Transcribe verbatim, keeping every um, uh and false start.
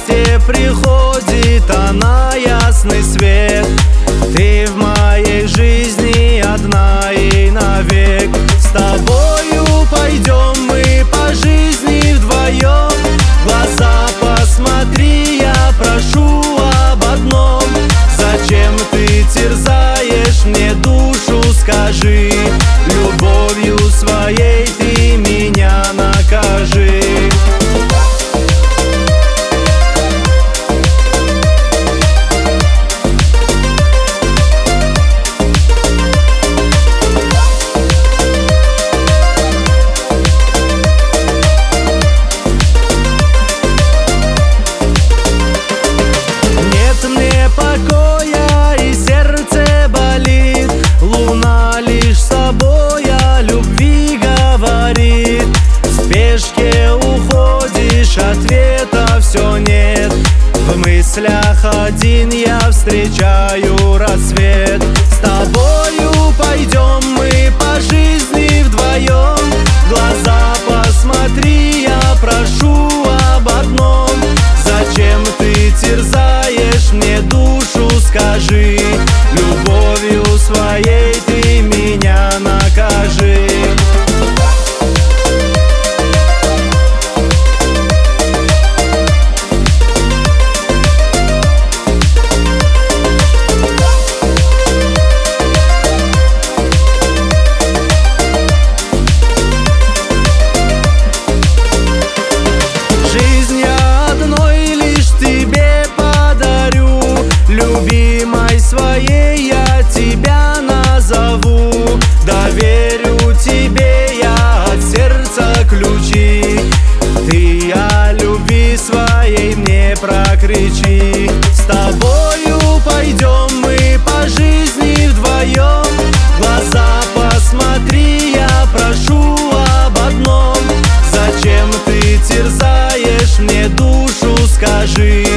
счастье приходит, а на ясный свет ты в моей жизни одна и навек. С тобою пойдем мы по жизни вдвоем. В глаза посмотри, я прошу об одном. Зачем ты терзаешь мне душу, скажи? Любовью своей ты меня накажи. Покоя и сердце болит, луна лишь с собой о любви говорит. В спешке уходишь, ответа все нет. В мыслях один я встречаю рассвет. С тобою пойдем мы по жизни вдвоем. В глаза посмотри, я прошу об одном. Зачем ты терзаешь мне душу, скажи? Любовью своей ты меня накажи. Жизнь я одной лишь тебе подарю, любимой своей я тебя назову. Доверю тебе я от сердца ключи, ты о любви своей мне прокричи. С тобою пойдем мы по жизни вдвоем. В глаза посмотри, я прошу об одном. Зачем ты терзаешь мне душу, скажи?